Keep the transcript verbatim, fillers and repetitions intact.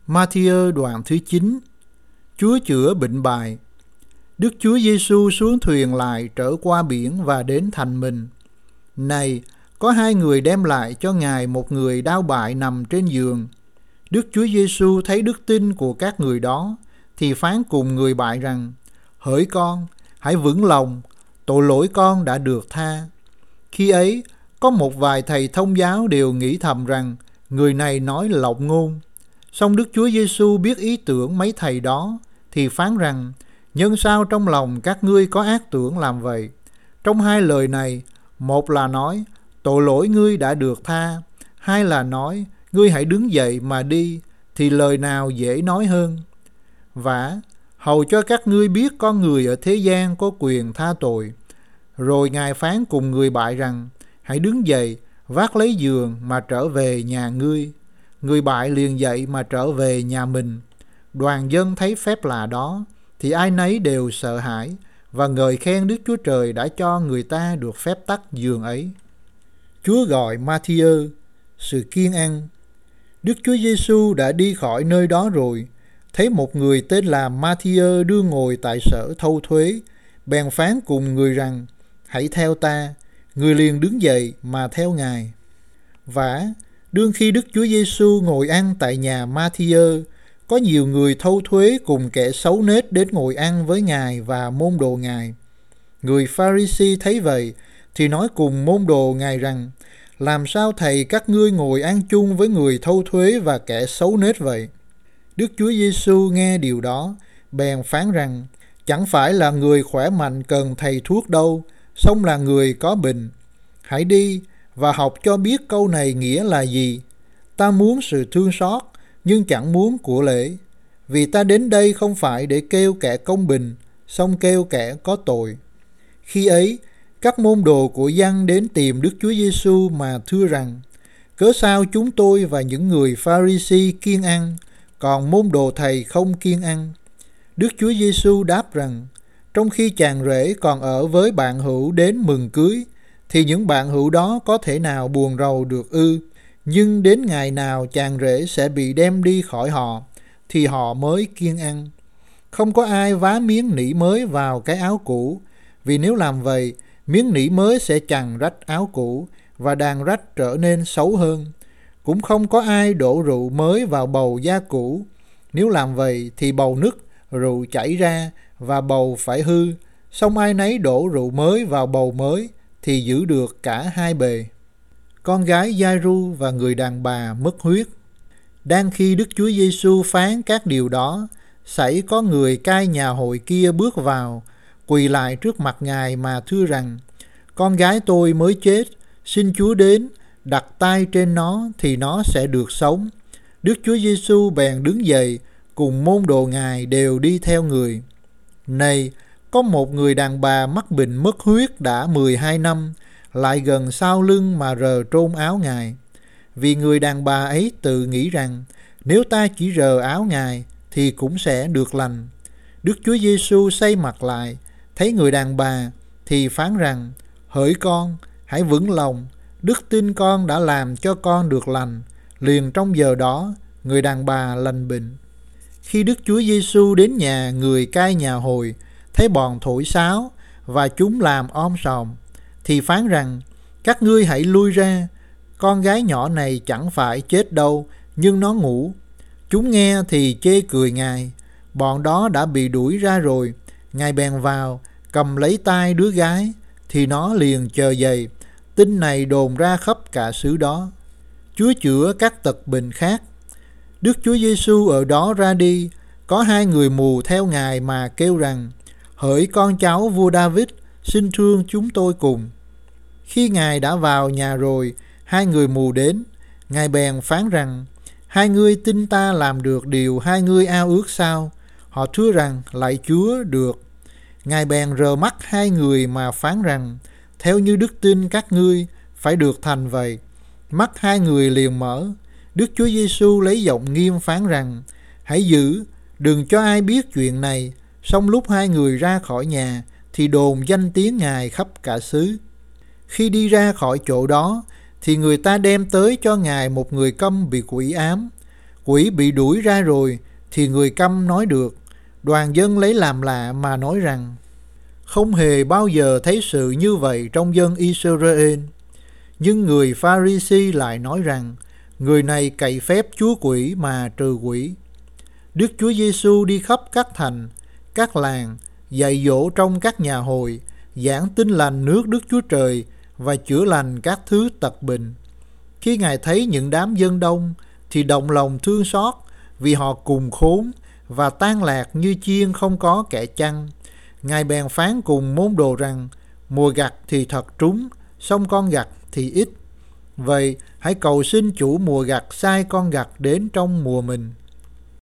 Ma-thi-ơ đoạn thứ chín. Chúa chữa bệnh bại. Đức Chúa Giêsu xuống thuyền lại trở qua biển và đến thành mình. Này, có hai người đem lại cho Ngài một người đau bại nằm trên giường. Đức Chúa Giêsu thấy đức tin của các người đó, thì phán cùng người bại rằng: Hỡi con, hãy vững lòng, tội lỗi con đã được tha. Khi ấy, có một vài thầy thông giáo đều nghĩ thầm rằng người này nói lộng ngôn. Song Đức Chúa Giêsu biết ý tưởng mấy thầy đó, thì phán rằng: Nhân sao trong lòng các ngươi có ác tưởng làm vậy? Trong hai lời này, một là nói tội lỗi ngươi đã được tha, hai là nói ngươi hãy đứng dậy mà đi, thì lời nào dễ nói hơn? Vả, hầu cho các ngươi biết con người ở thế gian có quyền tha tội. Rồi Ngài phán cùng người bại rằng: Hãy đứng dậy, vác lấy giường mà trở về nhà ngươi. Người bại liền dậy mà trở về nhà mình. Đoàn dân thấy phép lạ đó, thì ai nấy đều sợ hãi và ngợi khen Đức Chúa Trời đã cho người ta được phép tắc giường ấy. Chúa gọi Ma-thi-ơ, sự kiêng ăn. Đức Chúa Giêsu đã đi khỏi nơi đó rồi, thấy một người tên là Ma-thi-ơ đưa ngồi tại sở thâu thuế, bèn phán cùng người rằng: Hãy theo ta. Người liền đứng dậy mà theo Ngài. Vả, đương khi Đức Chúa Giêsu ngồi ăn tại nhà Ma-thi-ơ, có nhiều người thâu thuế cùng kẻ xấu nết đến ngồi ăn với Ngài và môn đồ Ngài. Người Pha-ri-si thấy vậy, thì nói cùng môn đồ Ngài rằng: Làm sao thầy các ngươi ngồi ăn chung với người thâu thuế và kẻ xấu nết vậy? Đức Chúa Giêsu nghe điều đó, bèn phán rằng: Chẳng phải là người khỏe mạnh cần thầy thuốc đâu, song là người có bệnh. Hãy đi và học cho biết câu này nghĩa là gì: Ta muốn sự thương xót, nhưng chẳng muốn của lễ. Vì ta đến đây không phải để kêu kẻ công bình, song kêu kẻ có tội. Khi ấy, các môn đồ của Giăng đến tìm Đức Chúa Giêsu mà thưa rằng: Cớ sao chúng tôi và những người Pha-ri-si kiêng ăn, còn môn đồ thầy không kiêng ăn? Đức Chúa Giêsu đáp rằng: Trong khi chàng rể còn ở với bạn hữu đến mừng cưới, thì những bạn hữu đó có thể nào buồn rầu được ư? Nhưng đến ngày nào chàng rể sẽ bị đem đi khỏi họ, thì họ mới kiêng ăn. Không có ai vá miếng nỉ mới vào cái áo cũ, vì nếu làm vậy, miếng nỉ mới sẽ chằng rách áo cũ, và đàn rách trở nên xấu hơn. Cũng không có ai đổ rượu mới vào bầu da cũ. Nếu làm vậy thì bầu nứt, rượu chảy ra, và bầu phải hư. Song ai nấy đổ rượu mới vào bầu mới, thì giữ được cả hai bề. Con gái Giai-ru và người đàn bà mất huyết. Đang khi Đức Chúa Giêsu phán các điều đó, xảy có người cai nhà hội kia bước vào, quỳ lại trước mặt Ngài mà thưa rằng: Con gái tôi mới chết, xin Chúa đến, đặt tay trên nó thì nó sẽ được sống. Đức Chúa Giêsu bèn đứng dậy, cùng môn đồ Ngài đều đi theo người. Này, có một người đàn bà mắc bệnh mất huyết đã mười hai năm, lại gần sau lưng mà rờ trôn áo Ngài. Vì người đàn bà ấy tự nghĩ rằng: Nếu ta chỉ rờ áo Ngài thì cũng sẽ được lành. Đức Chúa Giêsu xoay mặt lại, thấy người đàn bà, thì phán rằng: Hỡi con, hãy vững lòng, đức tin con đã làm cho con được lành. Liền trong giờ đó, người đàn bà lành bệnh. Khi Đức Chúa Giêsu đến nhà người cai nhà hồi, thấy bọn thổi sáo và chúng làm om sòm, thì phán rằng: Các ngươi hãy lui ra, con gái nhỏ này chẳng phải chết đâu, nhưng nó ngủ. Chúng nghe thì chê cười Ngài. Bọn đó đã bị đuổi ra rồi. Ngài bèn vào, cầm lấy tay đứa gái, thì nó liền chờ dậy. Tin này đồn ra khắp cả xứ đó. Chúa chữa các tật bệnh khác. Đức Chúa Giêsu ở đó ra đi, có hai người mù theo Ngài mà kêu rằng: Hỡi con cháu vua David, xin thương chúng tôi cùng. Khi Ngài đã vào nhà rồi, hai người mù đến. Ngài bèn phán rằng: Hai ngươi tin ta làm được điều hai ngươi ao ước sao? Họ thưa rằng: Lạy Chúa, được. Ngài bèn rờ mắt hai người mà phán rằng: Theo như đức tin các ngươi, phải được thành vậy. Mắt hai người liền mở. Đức Chúa Giêsu lấy giọng nghiêm phán rằng: Hãy giữ, đừng cho ai biết chuyện này. Song lúc hai người ra khỏi nhà, thì đồn danh tiếng Ngài khắp cả xứ. Khi đi ra khỏi chỗ đó, thì người ta đem tới cho Ngài một người câm bị quỷ ám. Quỷ bị đuổi ra rồi thì người câm nói được. Đoàn dân lấy làm lạ mà nói rằng không hề bao giờ thấy sự như vậy trong dân Israel. Nhưng người Pha-ri-si lại nói rằng người này cậy phép chúa quỷ mà trừ quỷ. Đức Chúa Giêsu đi khắp các thành, các làng, dạy dỗ trong các nhà hội, giảng tin lành nước Đức Chúa Trời và chữa lành các thứ tật bệnh. Khi Ngài thấy những đám dân đông thì động lòng thương xót, vì họ cùng khốn và tan lạc như chiên không có kẻ chăn. Ngài bèn phán cùng môn đồ rằng mùa gặt thì thật trúng, song con gặt thì ít. Vậy hãy cầu xin chủ mùa gặt sai con gặt đến trong mùa mình.